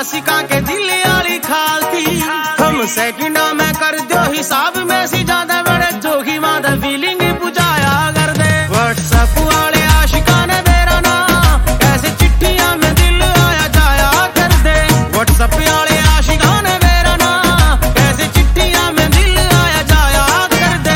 आशिका के दिल वाली खाल थी। हम सेकंडा में कर दो हिसाब में सी ज्यादा बड़े जोगी मादा फीलिंग बुझाया कर दे। व्हाट्सएप वाले आशिका ने मेरा ना ऐसे चिट्ठियां में दिल आया जाया कर दे। व्हाट्सएप वाले आशिका ने मेरा ना ऐसे चिट्ठियां में दिल आया जाया कर दे।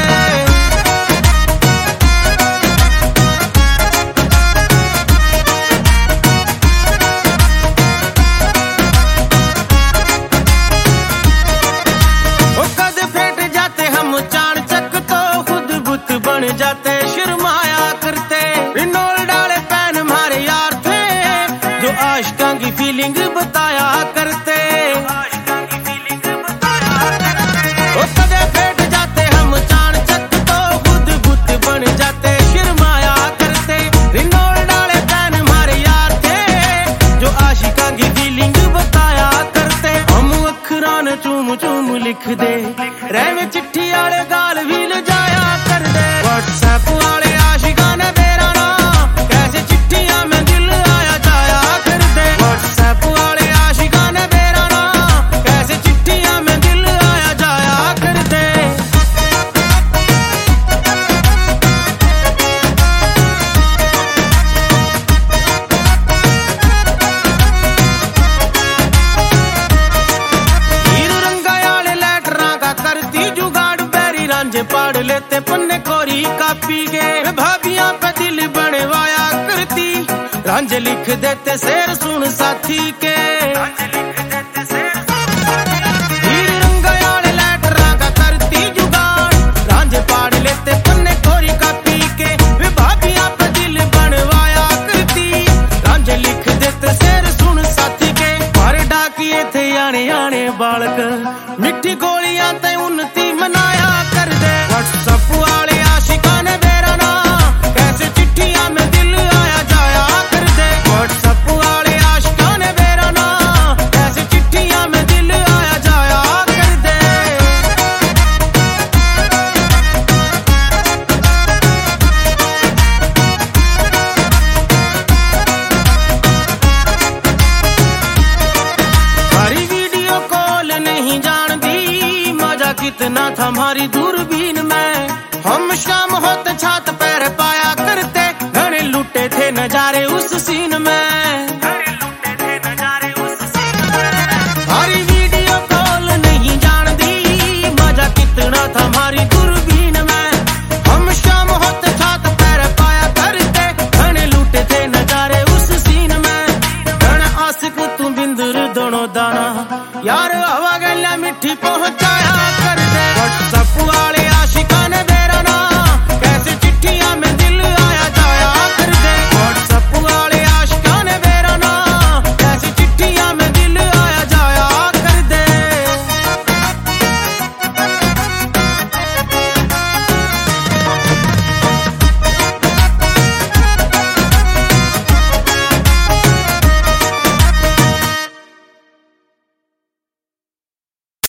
बन जाते शर्माया करते, इनोल डाले पैन हमारे यार थे जो आशिका की फीलिंग बताया करते। ओ कदे फेट जाते हम चाण चक तो खुद बुत बन जाते शर्माया करते, इनोल डाले पैन हमारे यार थे जो आशिका की फीलिंग बताया करते। हम अखरां ने चूम चूम लिख दे रहे चिट्ठी वाले गाल भी ल जाया कर दे। व्हाट्सएप वाले आशिका ने मेरा ना कैसे चिट्ठियां में दिल आया जाया कर दे। व्हाट्सएप वाले आशिका ने मेरा ना कैसे चिट्ठियां में दिल आया जाया कर दे। हीर रंगा वाले लेटरा का करती जुगाड़ बैरी रांझे पाड़ लेते पन्ने कोरी कापी के, भाभियां पे दिल बनवाया करती रांझे लिख देते शेर सुन साथी के। हीर रंगा वाले लेटरा का करती जुगाड़ रांझे पाड़ लेते पन्ने कोरी कापी के, भाभियां पे दिल बनवाया करती रांझे लिख देते शेर सुन साथी के। पर डाकिए थे आने आने बालक मिट्टी गोलियां ते उन्नति मनाया कर दे। व्हाट्सएप वाले आशिका ने मेरा ना कैसे चिट्ठियां में दिल आया जाया कर दे। व्हाट्सएप वाले आशिका ने मेरा ना कैसे चिट्ठियां में दिल आया जाया कर दे। हमारी वीडियो कॉल नहीं जानती मजा कितना था हमारी दूरबीन में। हम शाम होते छात पैर पाया करते घने लुटे थे नजारे उस सीन में।